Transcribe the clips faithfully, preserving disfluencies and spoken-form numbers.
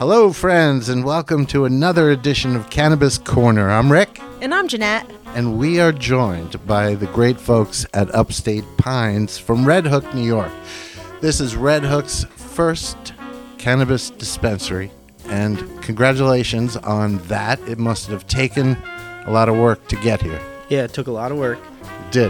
Hello, friends, and welcome to another edition of Cannabis Corner. I'm Rick. And I'm Jeanette. And we are joined by the great folks at Upstate Pines from Red Hook, New York. This is Red Hook's first cannabis dispensary, and congratulations on that. It must have taken a lot of work to get here. Yeah, it took a lot of work. It did.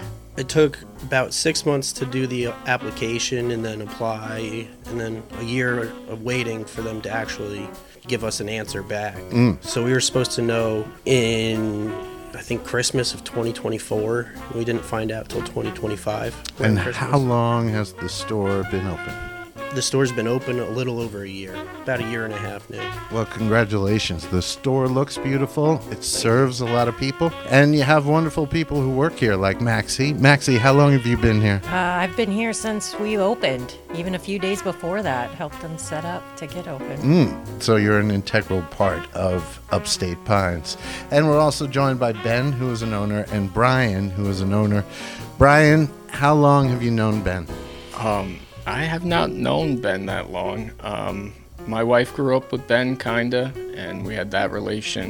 It took about six months to do the application and then apply, and then a year of waiting for them to actually give us an answer back. Mm. So we were supposed to know in, I think, Christmas of twenty twenty-four. We didn't find out till twenty twenty-five. And Christmas. how long has the store been open? The store's been open a little over a year, about a year and a half now. Well, congratulations. The store looks beautiful. It serves a lot of people. And you have wonderful people who work here, like Maxie. Maxie, how long have you been here? Uh, I've been here since we opened. Even a few days before that, helped them set up to get open. Mm, so you're an integral part of Upstate Pines. And we're also joined by Ben, who is an owner, and Brian, who is an owner. Brian, how long have you known Ben? Um... I have not known Ben that long. Um, my wife grew up with Ben, kinda, and we had that relation.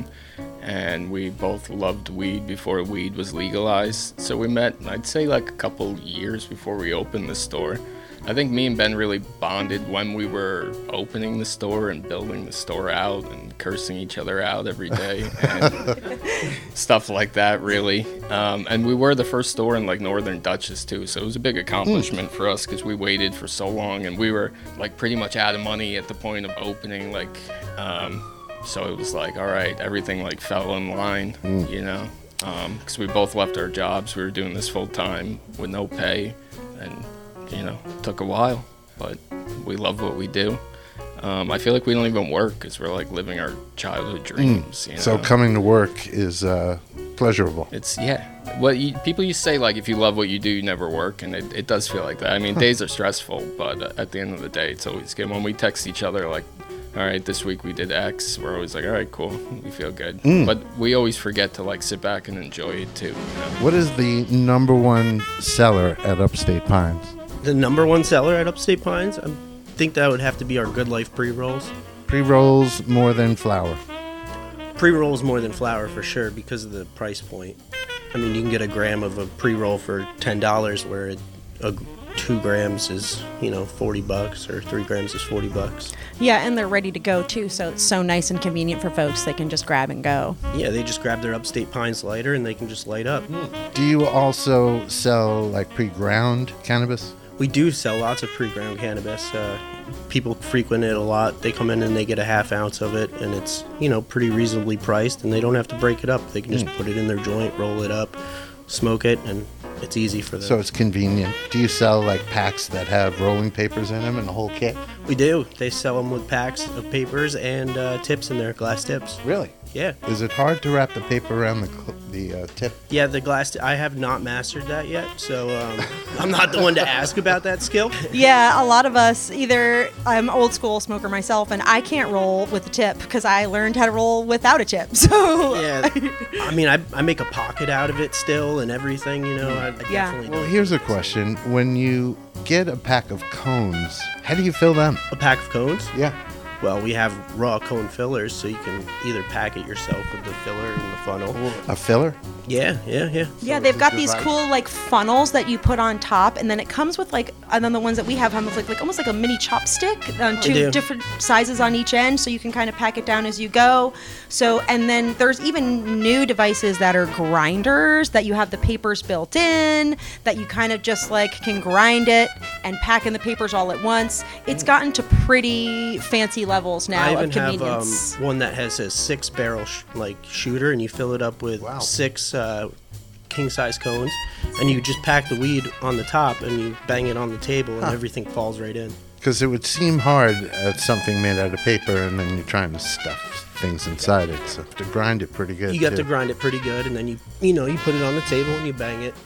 And we both loved weed before weed was legalized. So we met, I'd say, like a couple years before we opened the store. I think me and Ben really bonded when we were opening the store and building the store out and cursing each other out every day and stuff like that, really. Um, and we were the first store in like Northern Dutchess too, so it was a big accomplishment mm. for us because we waited for so long and we were like pretty much out of money at the point of opening. Like, um, so it was like, all right, everything like fell in line, mm. you know, because um, we both left our jobs. We were doing this full time with no pay, and you know, it took a while, but we love what we do. Um, I feel like we don't even work because we're like living our childhood dreams. Mm. You know? So coming to work is uh, pleasurable. It's, yeah. What you, people used to say, like, if you love what you do, you never work, and it, it does feel like that. I mean, days are stressful, but uh, at the end of the day, it's always good. When we text each other, like, all right, this week we did X, we're always like, all right, cool, we feel good. Mm. But we always forget to, like, sit back and enjoy it, too. You know? What is the number one seller at Upstate Pines? The number one seller at Upstate Pines? I think that would have to be our Good Life pre-rolls. Pre-rolls more than flower? Pre-rolls more than flower for sure because of the price point. I mean, you can get a gram of a pre-roll for ten dollars where it, a, two grams is, you know, forty bucks, or three grams is forty bucks. Yeah, and they're ready to go too, so it's so nice and convenient for folks. They can just grab and go. Yeah, they just grab their Upstate Pines lighter and they can just light up. Mm. Do you also sell like pre-ground cannabis? We do sell lots of pre-ground cannabis. Uh, people frequent it a lot. They come in and they get a half ounce of it, and it's, you know, pretty reasonably priced, and they don't have to break it up. They can just mm. put it in their joint, roll it up, smoke it, and it's easy for them. So it's convenient. Do you sell like packs that have rolling papers in them and the whole kit? We do. They sell them with packs of papers and uh, tips in there, glass tips. Really? Yeah. Is it hard to wrap the paper around the cl- the uh, tip? Yeah, the glass t- I have not mastered that yet, so um, I'm not the one to ask about that skill. Yeah, a lot of us, either I'm old school smoker myself, and I can't roll with a tip because I learned how to roll without a tip. So yeah, I mean, I, I make a pocket out of it still and everything, you know. I, I yeah. definitely Well, don't. here's a question. When you get a pack of cones, how do you fill them? A pack of cones? Yeah. Well, we have raw cone fillers, so you can either pack it yourself with the filler and the funnel. A filler? Yeah, yeah, yeah. Yeah, So they've it's got a these device? cool like funnels that you put on top, and then it comes with like, and then the ones that we have come with like, like almost like a mini chopstick, um, two do. different sizes on each end, so you can kind of pack it down as you go. So, and then there's even new devices that are grinders that you have the papers built in, that you kind of just like can grind it and pack in the papers all at once. It's gotten to pretty fancy levels now I of even have um, convenience. one that has a six barrel sh- like shooter, and you fill it up with Wow. six uh, king size cones, and you just pack the weed on the top and you bang it on the table, and Huh. everything falls right in. Because it would seem hard at something made out of paper, and then you're trying to stuff things inside it. So to grind it pretty good. You got too. to grind it pretty good, and then you you know you put it on the table and you bang it.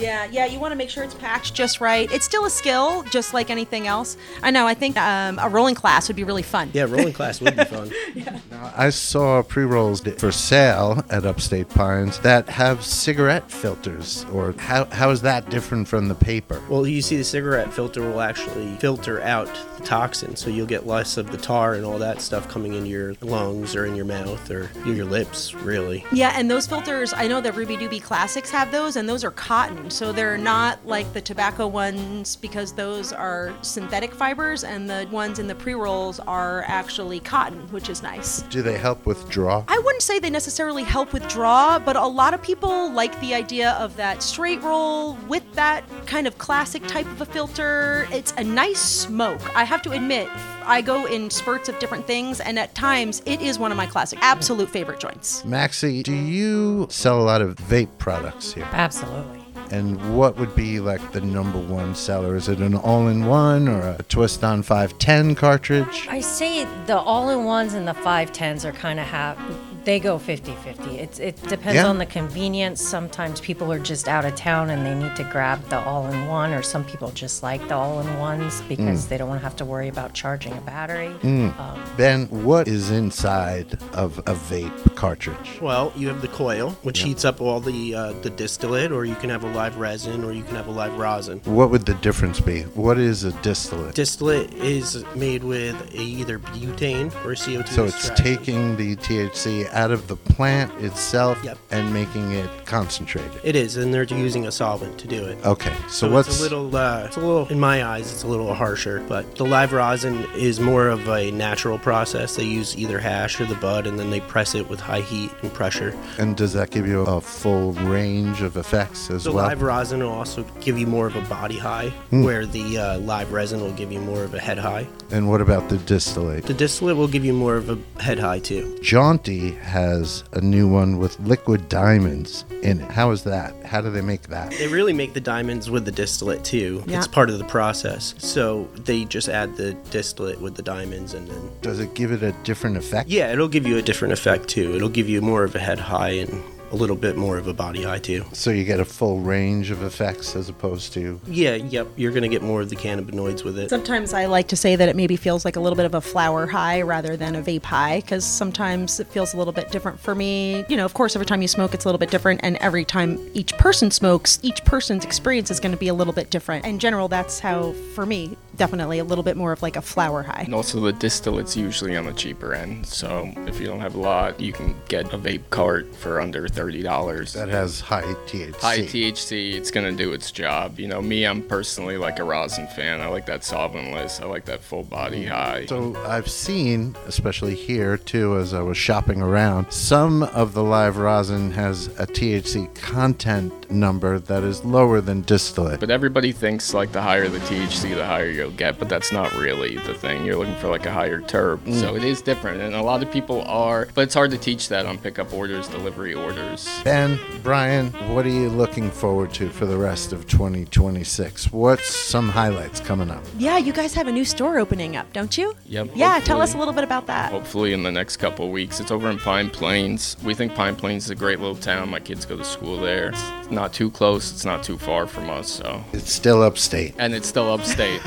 Yeah, yeah, you want to make sure it's packed just right. It's still a skill, just like anything else. I know, I think um, a rolling class would be really fun. Yeah, rolling class would be fun. Now, I saw pre-rolls for sale at Upstate Pines that have cigarette filters. Or how how is that different from the paper? Well, you see, the cigarette filter will actually filter out the toxin, so you'll get less of the tar and all that stuff coming into your lungs or in your mouth or your lips, really. Yeah, and those filters, I know that Ruby Doobie Classics have those, and those are cotton. So they're not like the tobacco ones because those are synthetic fibers, and the ones in the pre-rolls are actually cotton, which is nice. Do they help with draw? I wouldn't say they necessarily help with draw, but a lot of people like the idea of that straight roll with that kind of classic type of a filter. It's a nice smoke. I have to admit, I go in spurts of different things, and at times it is one of my classic, absolute favorite joints. Maxie, do you sell a lot of vape products here? Absolutely. And what would be like the number one seller? Is it an all-in-one or a twist-on five ten cartridge? I say the all-in-ones and the five tens are kind of have, they go fifty-fifty. It's, it depends Yeah. on the convenience. Sometimes people are just out of town and they need to grab the all-in-one, or some people just like the all-in-ones because they don't want to have to worry about charging a battery. Um, Ben, what is inside of a vape cartridge? Well, you have the coil, which heats up all the uh, the distillate, or you can have a live resin, or you can have a live rosin. What would the difference be? What is a distillate? Distillate is made with a, either butane or C O two So it's extraction. taking the T H C out of the plant itself Yep. and making it concentrated. It is, and they're using a solvent to do it. Okay, so, So what's it's a little, uh, it's a little, in my eyes, it's a little harsher. But the live rosin is more of a natural process. They use either hash or the bud, and then they press it with high heat and pressure. and does that give you a full range of effects as The well? live rosin will also give you more of a body high, where the uh, live resin will give you more of a head high. And what about the distillate? The distillate will give you more of a head high too. Jaunty has a new one with liquid diamonds in it. How is that? How do they make that? They really make the diamonds with the distillate too. Yeah. It's part of the process. So they just add the distillate with the diamonds, and then Does it give it a different effect? yeah, it'll give you a different effect too. It'll give you more of a head high and a little bit more of a body high too. So you get a full range of effects as opposed to... Yeah, yep, you're gonna get more of the cannabinoids with it. Sometimes I like to say that it maybe feels like a little bit of a flower high rather than a vape high, because sometimes it feels a little bit different for me. You know, of course, every time you smoke, it's a little bit different, and every time each person smokes, each person's experience is going to be a little bit different. In general, that's how, for me, definitely a little bit more of like a flower high. And also the distillate's usually on the cheaper end, so if you don't have a lot, you can get a vape cart for under thirty dollars. That has high T H C. High T H C, it's gonna do its job. You know, me, I'm personally like a rosin fan. I like that solventless. I like that full body high. So I've seen, especially here too, as I was shopping around, some of the live rosin has a T H C content number that is lower than distillate. But everybody thinks like the higher the T H C, the higher you'll get, but that's not really the thing. You're looking for like a higher terp. So it is different, and a lot of people are, but it's hard to teach that on pickup orders, delivery orders. Ben, Brian, what are you looking forward to for the rest of twenty twenty-six? What's some highlights coming up? Yeah, you guys have a new store opening up, don't you? Yep. Yeah, tell hopefully. us a little bit about that. Hopefully in the next couple of weeks. It's over in Pine Plains. We think Pine Plains is a great little town. My kids go to school there. It's not too close. It's not too far from us. So, It's still upstate. and it's still upstate.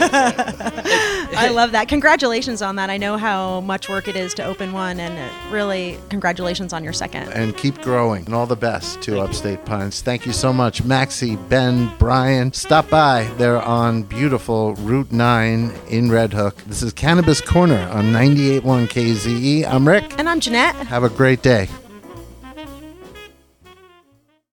I love that. Congratulations on that. I know how much work it is to open one, and uh, really, congratulations on your second. And keep growing. And all the best to Upstate Pines. Thank you so much, Maxie, Ben, Brian. Stop by. They're on beautiful Route nine in Red Hook. This is Cannabis Corner on ninety-eight point one K Z E. I'm Rick. And I'm Jeanette. Have a great day.